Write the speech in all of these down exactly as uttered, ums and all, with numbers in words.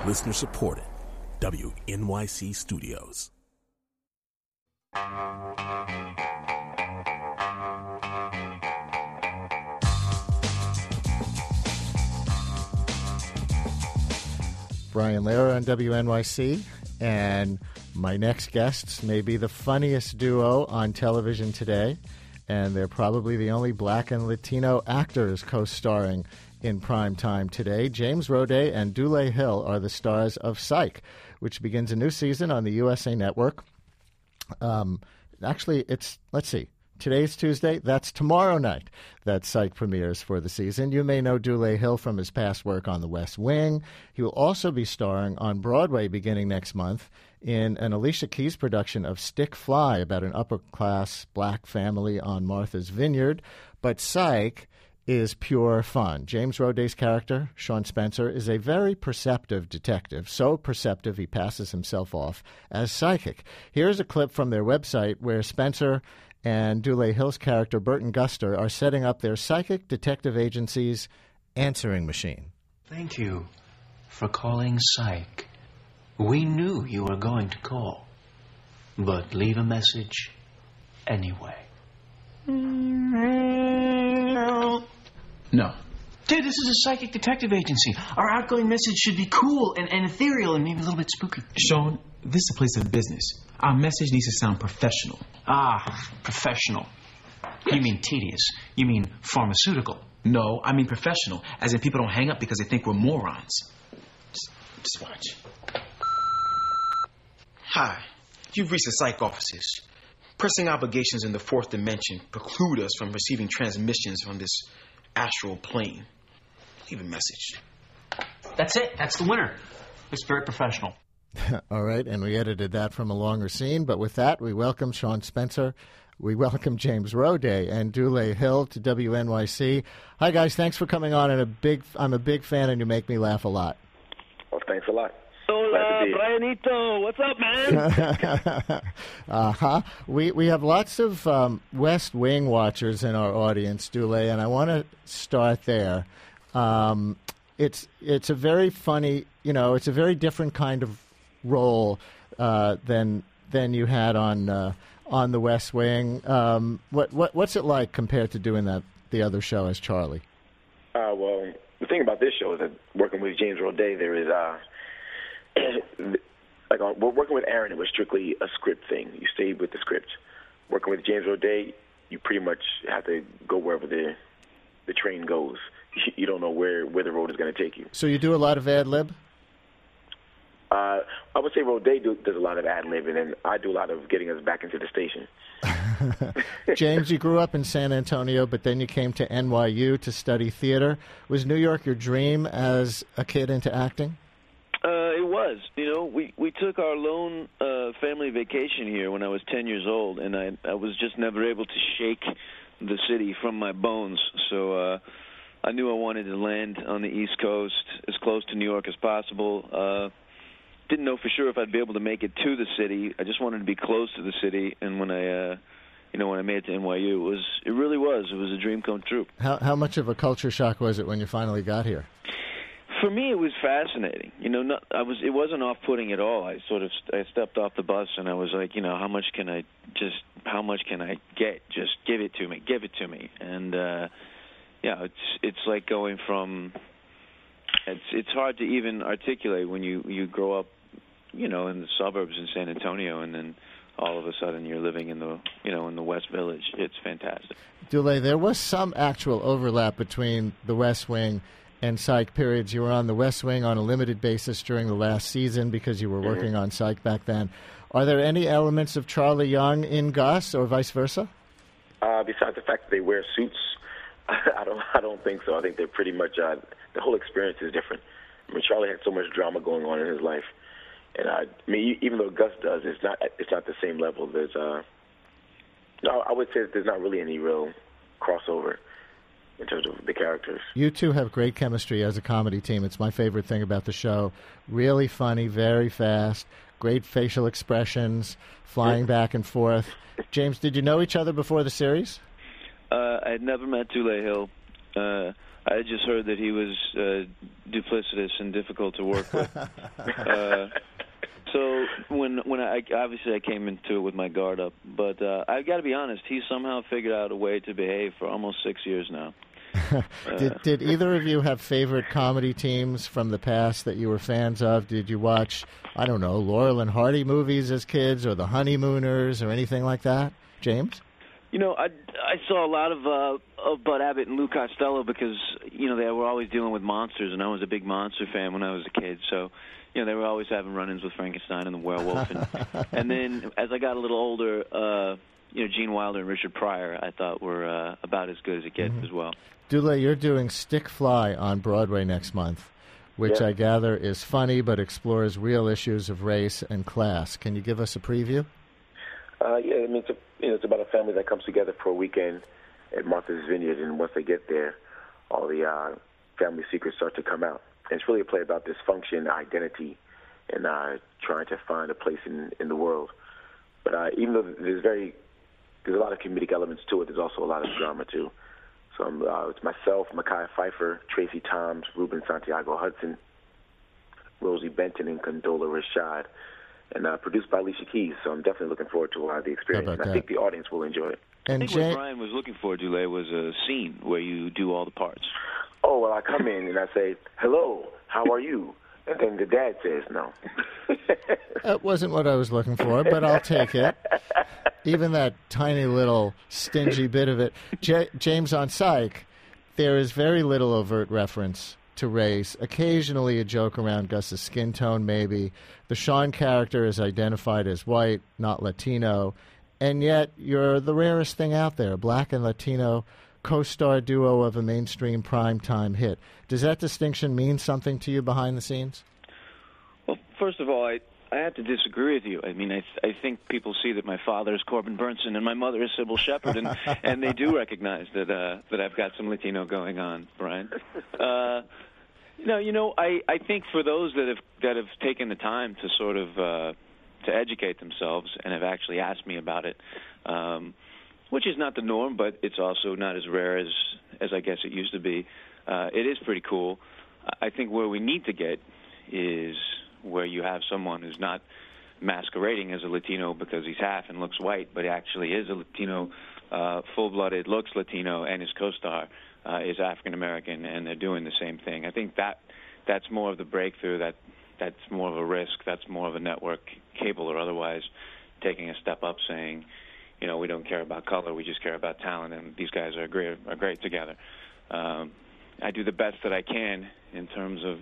Listener supported. W N Y C Studios. Brian Lehrer on W N Y C, and my next guests may be the funniest duo on television today, and they're probably the only black and Latino actors co-starring in prime time today. James Roday and Dule Hill are the stars of Psych, which begins a new season on the U S A Network. Um, actually, it's, let's see, today's Tuesday. That's tomorrow night that Psych premieres for the season. You may know Dule Hill from his past work on The West Wing. He will also be starring on Broadway beginning next month in an Alicia Keys production of Stick Fly about an upper-class black family on Martha's Vineyard. But Psych is pure fun. James Roday's character, Sean Spencer, is a very perceptive detective, so perceptive he passes himself off as psychic. Here's a clip from their website where Spencer and Dule Hill's character, Burton Guster, are setting up their psychic detective agency's answering machine. Thank you for calling Psych. We knew you were going to call, but leave a message anyway. No. Dude, this is a psychic detective agency. Our outgoing message should be cool and, and ethereal and maybe a little bit spooky. Sean, this is a place of business. Our message needs to sound professional. Ah, professional. You mean tedious. You mean pharmaceutical. No, I mean professional, as in people don't hang up because they think we're morons. Just, just watch. Hi, you've reached the Psych offices. Pressing obligations in the fourth dimension preclude us from receiving transmissions from this astral plane. Leave a message. That's it. That's the winner. It's very professional. All right, and we edited that from a longer scene. But with that, we welcome Sean Spencer. We welcome James Roday and Dule Hill to W N Y C. Hi, guys. Thanks for coming on. And a big, I'm a big fan, and you make me laugh a lot. Well, thanks a lot. Hola, Brianito. What's up, man? uh-huh. We we have lots of um, West Wing watchers in our audience, Dule, and I want to start there. Um, it's it's a very funny, you know, it's a very different kind of role uh, than than you had on uh, on the West Wing. Um, what what what's it like compared to doing that the other show as Charlie? Uh, well, the thing about this show is that working with James Roday, there is uh, like uh, we're working with Aaron. It was strictly a script thing. You stayed with the script. Working with James Roday, you pretty much have to go wherever the the train goes. You don't know where, where the road is going to take you. So you do a lot of ad lib? Uh, I would say Roday do, does a lot of ad lib, and then I do a lot of getting us back into the station. James, you grew up in San Antonio, but then you came to N Y U to study theater. Was New York your dream as a kid into acting? Uh, it was. You know, we, we took our lone uh, family vacation here when I was ten years old, and I, I was just never able to shake the city from my bones. So uh, I knew I wanted to land on the East Coast, as close to New York as possible. Uh, didn't know for sure if I'd be able to make it to the city. I just wanted to be close to the city, and when I, uh, you know, when I made it to N Y U, it was, it really was. It was a dream come true. How how much of a culture shock was it when you finally got here? For me, it was fascinating. You know, not, I was. It wasn't off-putting at all. I sort of I stepped off the bus and I was like, you know, how much can I just, how much can I get? Just give it to me, give it to me. And uh, yeah, it's it's like going from. It's it's hard to even articulate when you you grow up, you know, in the suburbs in San Antonio, and then all of a sudden you're living in the you know in the West Village. It's fantastic. Dule, there was some actual overlap between the West Wing and Psych periods. You were on the West Wing on a limited basis during the last season because you were working on Psych back then. Are there any elements of Charlie Young in Gus or vice versa? Uh, besides the fact that they wear suits, I don't I don't think so. I think they're pretty much, uh, the whole experience is different. I mean, Charlie had so much drama going on in his life. And I, I mean, even though Gus does, it's not it's not the same level. There's, uh, no, I would say that there's not really any real crossover in terms of the characters. You two have great chemistry as a comedy team. It's my favorite thing about the show. Really funny, very fast, great facial expressions, flying back and forth. James, did you know each other before the series? Uh, I had never met Dule Hill. Uh, I had just heard that he was uh, duplicitous and difficult to work with. uh, so when when I obviously I came into it with my guard up, but uh, I've got to be honest, he somehow figured out a way to behave for almost six years now. did, did either of you have favorite comedy teams from the past that you were fans of? Did you watch, I don't know, Laurel and Hardy movies as kids, or The Honeymooners, or anything like that? James? You know, I, I saw a lot of uh, of Bud Abbott and Lou Costello because, you know, they were always dealing with monsters, and I was a big monster fan when I was a kid. So, you know, they were always having run-ins with Frankenstein and the werewolf. And, and then as I got a little older, uh, you know, Gene Wilder and Richard Pryor I thought were uh, about as good as it gets mm-hmm. as well. Dule, you're doing Stick Fly on Broadway next month, which yeah. I gather is funny but explores real issues of race and class. Can you give us a preview? Uh, yeah, I mean, it's, a, you know, it's about a family that comes together for a weekend at Martha's Vineyard, and once they get there, all the uh, family secrets start to come out. And it's really a play about dysfunction, identity, and uh, trying to find a place in, in the world. But uh, even though there's very there's a lot of comedic elements to it, there's also a lot of drama too. So um, uh, it's myself, Micaiah Pfeiffer, Tracy Toms, Ruben Santiago Hudson, Rosie Benton, and Condola Rashad, and uh, produced by Alicia Keys. So I'm definitely looking forward to uh, the experience. And I think the audience will enjoy it. And I think Jay- what Brian was looking for, Dule, was a scene where you do all the parts. Oh, well, I come in and I say, hello, how are you? And then the dad says no. That wasn't what I was looking for, but I'll take it. Even that tiny little stingy bit of it. J- James, on Psych, there is very little overt reference to race. Occasionally a joke around Gus's skin tone, maybe. The Sean character is identified as white, not Latino. And yet you're the rarest thing out there, black and Latino co-star duo of a mainstream primetime hit. Does that distinction mean something to you behind the scenes? Well, first of all, I, I have to disagree with you. I mean, I, I think people see that my father is Corbin Burnson and my mother is Sybil Shepherd, and, and they do recognize that uh, that I've got some Latino going on, Brian. Uh, no, you know, I, I think for those that have that have taken the time to sort of uh, to educate themselves and have actually asked me about it, um, which is not the norm, but it's also not as rare as, as I guess it used to be. Uh, it is pretty cool. I think where we need to get is where you have someone who's not masquerading as a Latino because he's half and looks white, but actually is a Latino, uh, full-blooded, looks Latino, and his co-star uh, is African-American, and they're doing the same thing. I think that that's more of the breakthrough, that that's more of a risk, that's more of a network, cable or otherwise, taking a step up saying, you know, we don't care about color, we just care about talent, and these guys are great, are great together. Um, I do the best that I can in terms of,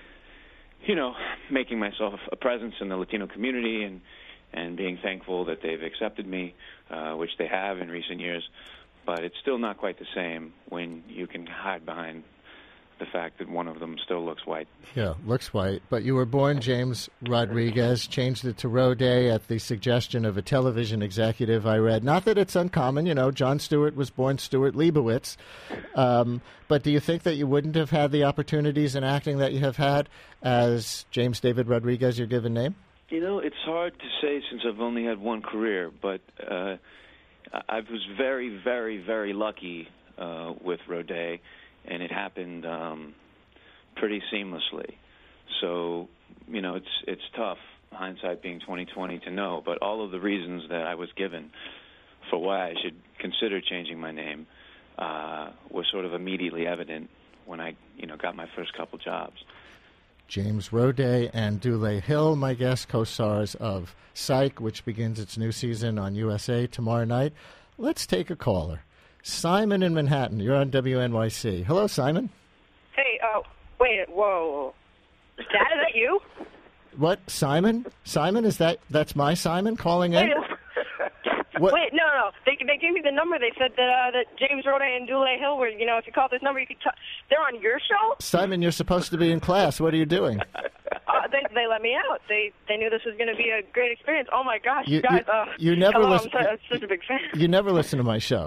you know, making myself a presence in the Latino community and, and being thankful that they've accepted me, uh, which they have in recent years. But it's still not quite the same when you can hide behind the fact that one of them still looks white. Yeah, looks white. But you were born James Rodriguez, changed it to Roday at the suggestion of a television executive, I read. Not that it's uncommon, you know, Jon Stewart was born Stuart Leibowitz. Um, but do you think that you wouldn't have had the opportunities in acting that you have had as James David Rodriguez, your given name? You know, it's hard to say since I've only had one career, but uh, I was very, very, very lucky uh, with Roday. And it happened um, pretty seamlessly. So, you know, it's it's tough, hindsight being twenty twenty, to know. But all of the reasons that I was given for why I should consider changing my name uh, were sort of immediately evident when I, you know, got my first couple jobs. James Roday and Dule Hill, my guest, co-stars of Psych, which begins its new season on U S A tomorrow night. Let's take a caller. Simon in Manhattan, you're on W N Y C. Hello, Simon. Hey, oh, uh, wait, whoa. Dad, is that you? What, Simon? Simon, is that, that's my Simon calling in? Wait, what? wait no, no, they they gave me the number. They said that, uh, that James Roday and Dule Hill were, you know, if you call this number, you could t- they're on your show? Simon, you're supposed to be in class. What are you doing? Uh, they they let me out. They they knew this was going to be a great experience. Oh my gosh, you, guys! You, uh, you never hello, listen. I'm, so, I'm such a big fan. You never listen to my show.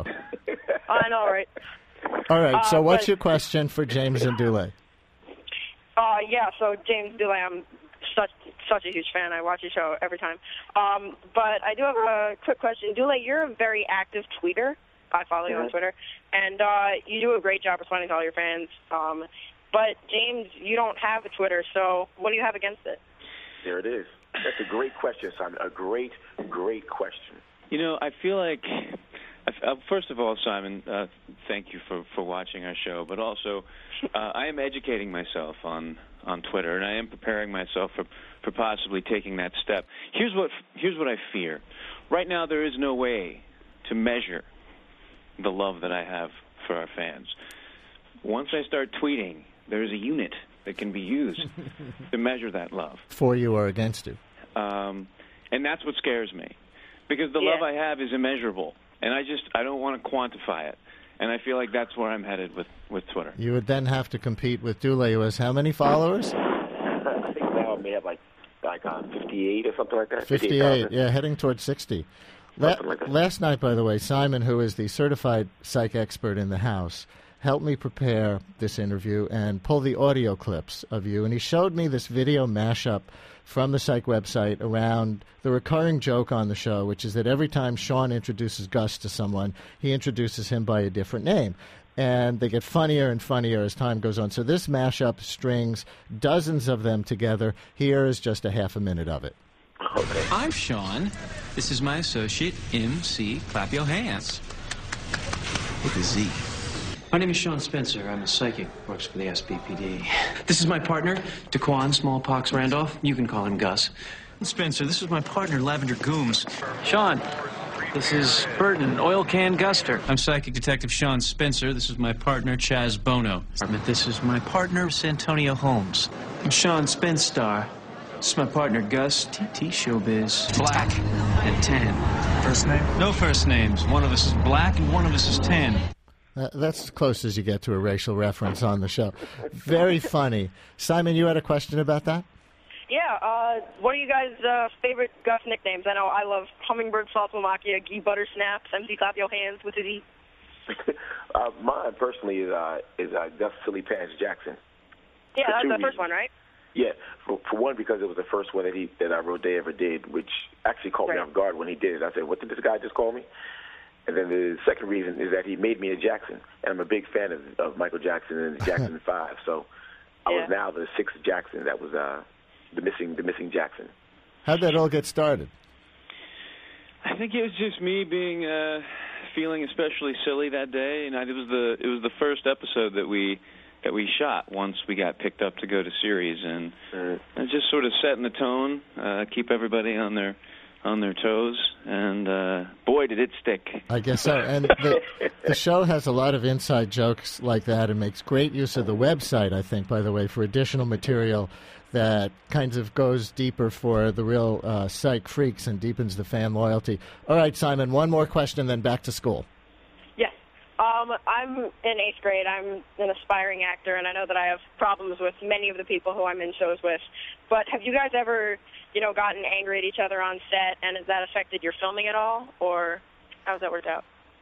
I know, right? All right. So, uh, what's but, your question for James and Dule? Uh, yeah. So James Dule, I'm such such a huge fan. I watch your show every time. Um, but I do have a quick question, Dule. You're a very active tweeter. I follow you mm-hmm. on Twitter, and uh, you do a great job responding to all your fans. Um, But, James, you don't have a Twitter, so what do you have against it? There it is. That's a great question, Simon. A great, great question. You know, I feel like, uh, first of all, Simon, uh, thank you for, for watching our show, but also uh, I am educating myself on, on Twitter, and I am preparing myself for, for possibly taking that step. Here's what here's what I fear. Right now, there is no way to measure the love that I have for our fans. Once I start tweeting, there is a unit that can be used to measure that love. For you or against you. Um, and that's what scares me. Because the yeah. love I have is immeasurable. And I just, I don't want to quantify it. And I feel like that's where I'm headed with, with Twitter. You would then have to compete with Dule, who has how many followers? I think now I may have like, like uh, fifty-eight or something like that. fifty-eight, yeah, heading towards sixty. La- like last night, by the way, Simon, who is the certified psych expert in the house, helped me prepare this interview and pull the audio clips of you. And he showed me this video mashup from the psych website around the recurring joke on the show, which is that every time Sean introduces Gus to someone, he introduces him by a different name. And they get funnier and funnier as time goes on. So this mashup strings dozens of them together. Here is just a half a minute of it. Okay. I'm Sean. This is my associate, M C Clap Your Hands. With a Z. My name is Sean Spencer. I'm a psychic. Works for the S B P D. This is my partner, Daquan Smallpox Randolph. You can call him Gus. And Spencer, this is my partner, Lavender Gooms. Sean, this is Burton, Oil Can Guster. I'm Psychic Detective Sean Spencer. This is my partner, Chaz Bono. This is my partner, Santonio Holmes. I'm Sean Spenstar. This is my partner, Gus, T T Showbiz. Black and tan. First name? No first names. One of us is black and one of us is tan. Uh, that's as close as you get to a racial reference on the show. Very funny. Simon, you had a question about that? Yeah, uh, what are you guys' uh, favorite Gus nicknames? I know I love Hummingbird Salsamachia, Gee Butter Snaps, M C Clap Your Hands with a Z. uh, mine, personally, is uh, is uh, Gus Silly Pants Jackson. Yeah, For that's two the first reasons. one, right? Yeah, for, for one, because it was the first one that he that I wrote Day ever did, which actually caught Right. me off guard when he did it. I said, what did this guy just call me? And then the second reason is that he made me a Jackson, and I'm a big fan of, of Michael Jackson and the Jackson Five. So I was Yeah. now the sixth Jackson. That was uh, the missing the missing Jackson. How'd that all get started? I think it was just me being uh, feeling especially silly that day, and I, it was the it was the first episode that we that we shot once we got picked up to go to series, and Mm. it just sort of setting the tone, uh, keep everybody on their on their toes, and uh, boy, did it stick. I guess so. And the, the show has a lot of inside jokes like that and makes great use of the website, I think, by the way, for additional material that kind of goes deeper for the real uh, psych freaks and deepens the fan loyalty. All right, Simon, one more question, then back to school. Yes. Um, I'm in eighth grade. I'm an aspiring actor, and I know that I have problems with many of the people who I'm in shows with. But have you guys ever, you know, gotten angry at each other on set, and has that affected your filming at all, or how's that worked out?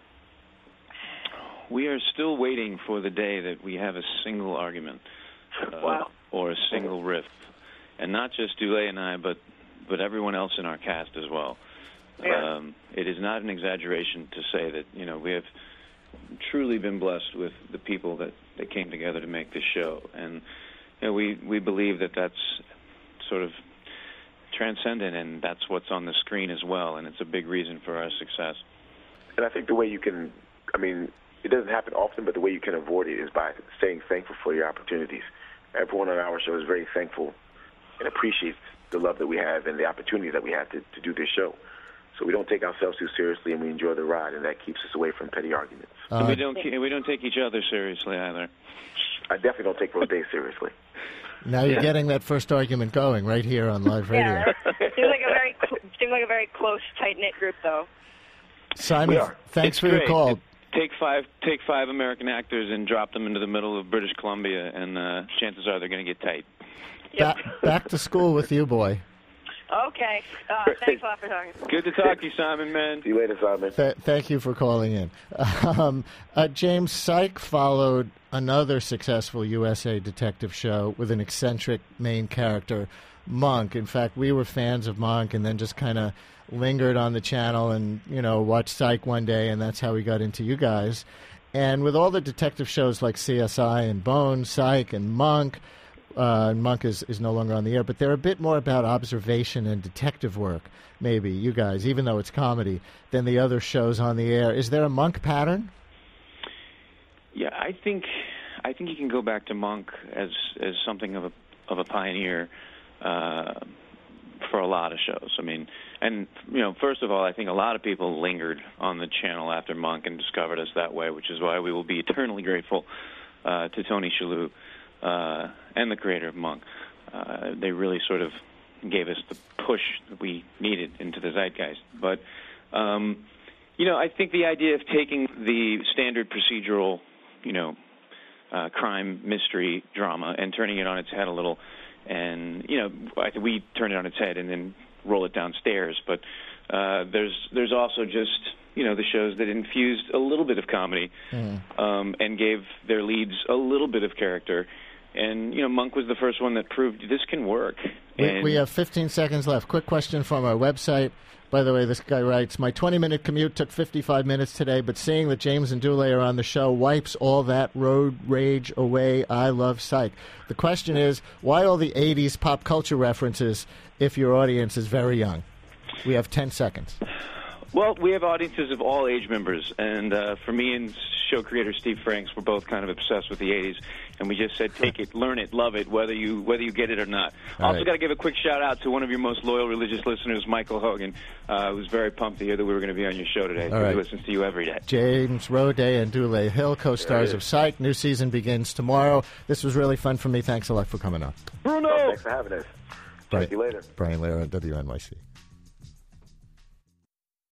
We are still waiting for the day that we have a single argument uh, Wow. or a single riff, and not just Dule and I, but but everyone else in our cast as well. Yeah. Um, it is not an exaggeration to say that, you know, we have truly been blessed with the people that, that came together to make this show, and you know, we we believe that that's sort of transcendent, and that's what's on the screen as well, and it's a big reason for our success. And I think the way you can, I mean, it doesn't happen often, but the way you can avoid it is by staying thankful for your opportunities. Everyone on our show is very thankful and appreciates the love that we have and the opportunity that we have to, to do this show. So we don't take ourselves too seriously, and we enjoy the ride, and that keeps us away from petty arguments. Uh, and we don't ke- we don't take each other seriously either. I definitely don't take those days seriously. Now you're getting that first argument going right here on live radio. Yeah, seems like a very cl- seems like a very close, tight knit group, though. Simon, We are. thanks It's for your great. call. It- Take five, take five American actors and drop them into the middle of British Columbia, and uh, chances are they're going to get tight. Ba- back to school with you, boy. Okay. Uh, thanks a lot for talking. Good to talk to you, Simon, man. See you later, Simon. Th- thank you for calling in. Um, uh, James, Psych followed another successful U S A detective show with an eccentric main character, Monk. In fact, we were fans of Monk and then just kind of lingered on the channel and, you know, watched Psych one day, and that's how we got into you guys. And with all the detective shows like C S I and Bones, Psych, and Monk, uh, Monk is, is no longer on the air, but they're a bit more about observation and detective work, maybe, you guys, even though it's comedy, than the other shows on the air. Is there a Monk pattern? Yeah, I think I think you can go back to Monk as as something of a of a pioneer uh, for a lot of shows. I mean, and you know, first of all, I think a lot of people lingered on the channel after Monk and discovered us that way, which is why we will be eternally grateful uh, to Tony Shalhoub uh, and the creator of Monk. Uh, they really sort of gave us the push that we needed into the zeitgeist. But um, you know, I think the idea of taking the standard procedural, you know, uh, crime mystery drama and turning it on its head a little, and you know, I think we turn it on its head and then roll it downstairs. But uh, there's there's also just, you know, the shows that infused a little bit of comedy mm. um, and gave their leads a little bit of character. And, you know, Monk was the first one that proved this can work. We, we have fifteen seconds left. Quick question from our website. By the way, this guy writes, my twenty-minute commute took fifty-five minutes today, but seeing that James and Dule are on the show wipes all that road rage away. I love Psych. The question is, why all the eighties pop culture references if your audience is very young? We have ten seconds. Well, we have audiences of all age members, and uh, for me and show creator Steve Franks, we're both kind of obsessed with the eighties, and we just said take it, learn it, love it, whether you whether you get it or not. All also right. got to give a quick shout-out to one of your most loyal religious listeners, Michael Hogan, uh, who's very pumped to hear that we were going to be on your show today. Right. He listens to you every day. James Roday and Dule Hill, co-stars of Psych. New season begins tomorrow. This was really fun for me. Thanks a lot for coming on. Bruno! Oh, thanks for having us. Talk Brian, to you later. Brian Lehrer, W N Y C.